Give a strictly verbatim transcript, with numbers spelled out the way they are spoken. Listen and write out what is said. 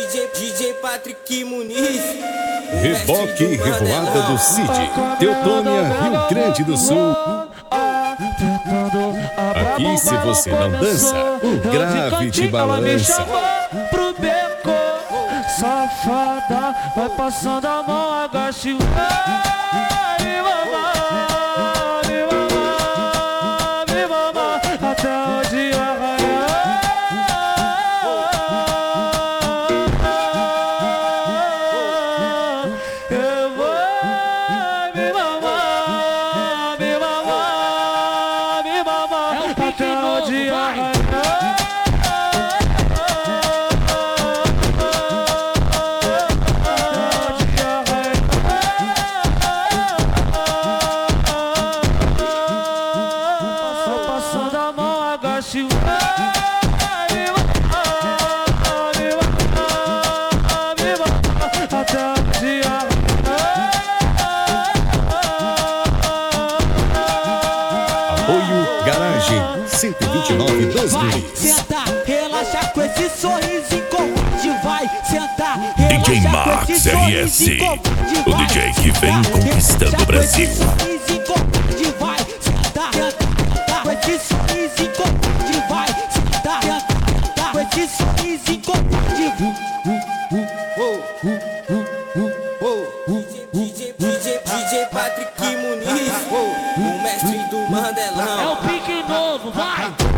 DJ, DJ Patrick Muniz. Reboque e Revoada do Cid, Teutônia, Rio Grande do Sul. Aqui se você não dança, o grave te balança. Pro beco, safada, vai passando a mão, agache o me mamar, me mamar, me mamar, até o dia raiar. Eu vou me mamar, me mamar, me mamar, até o dia raiar. Apoio Garagem cento e vinte e nove dois mil. Vai sentar, relaxa com esse sorriso em combate. Vai sentar, D J relaxa Max com esse R S, sorriso em combate. o D J que vem conquistando o Brasil. Vai sentar, sentar com esse sorriso em combate. Vai sentar, sentar com esse sorriso em combate. DJ, DJ, DJ Patrick Muniz, o mestre do Mandelão. É o pique novo, vai!